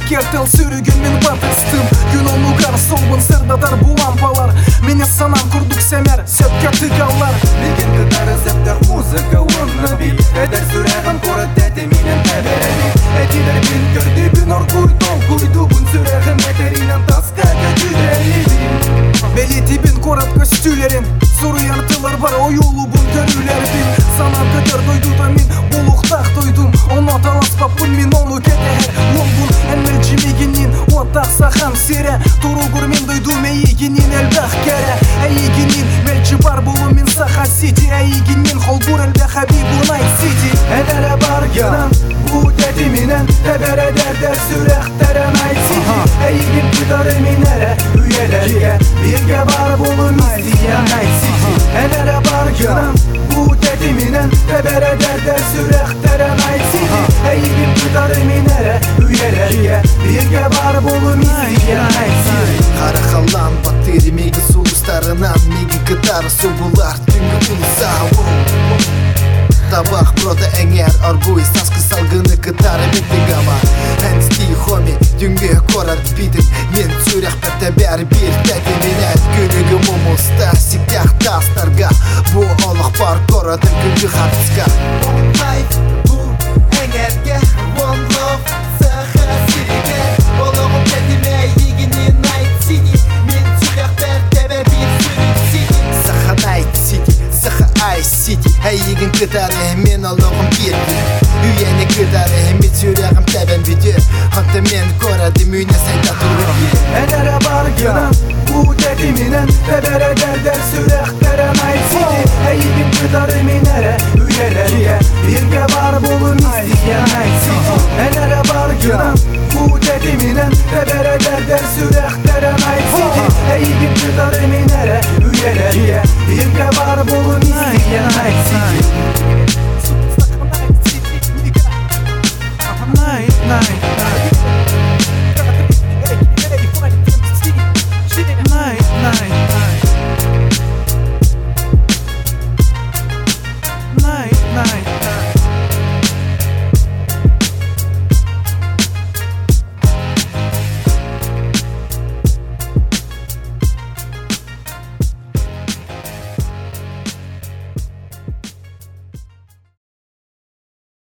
Kertel sürügün men batыстым Gün onlugar солбын сырдадар bu лампалар Мені санам курдук семер сөпке тыгалар Леген кытары зәптер музыка онны бит Эдер сүрәгім корат әті минен тәбәрәбит Әтилер бин көрді бін оргуй толкуйду Бұн сүрәгім әтеринен таска көтүдәли Белети бин корат көстүлерин Сору яртылар бар оюлу бун көрүлер бин Санам көтөр дойду да мин булуктак дойдум Оны таласпаппын мин ону кетер Лондон әнмел жимегенин Оттак сахам сере Туругур мен дойдум эйгенин элбах кере Эйгенин мелчи бар болу мин саха сити Эйгенин холбур элбе хабибу найт сити Эдәре бар гынан Bu dedi minen Tebere derder sürektere найт сити Эйген кытары минере Üyelerge Birge var bolum isteyen найт сити Эдәре бар гынан Bu dedi minen Tebere derder sürektere найт сити Эйген кытары минере Üyelerge Birge var bolum isteyen найт сити Қара қалам баттери меги сулыстарынан Меги кытары субулар түнгі ұлса Табақ прода әңер аргуй Саскы салгыны кытары беттігама Әнсті хоми дүнге корат битін Мен сүрек бәттәбәр бір тәді Менәт күнігі мұмыста Сиптяқ тастарға Бұ олық бар коратын күнгі хатыска One life bu әңерге One love саха сириге Олығым кәдіме егінен найт сити Мен сүрек бәттәбәр бір сүрек сити Саха найт сити, саха ай сити Әйеген кытары мен олығым берді Үйені кытары мен сүрегім тәбән бүді Ханты мен корады мүйне сайда тұрып Эдәре бар гынан Bu dedi minen Tebere derder sürektere найт сити Әйген кытары минере Üyelerge Birge var bolum isteyen найт сити Эдәре бар гынан Bu dedi minen Tebere derder sürektere найт сити Әйген кытары минере Üyelerge Birge var bolum isteyen найт сити Night, night, night Night, night, night Night, night, night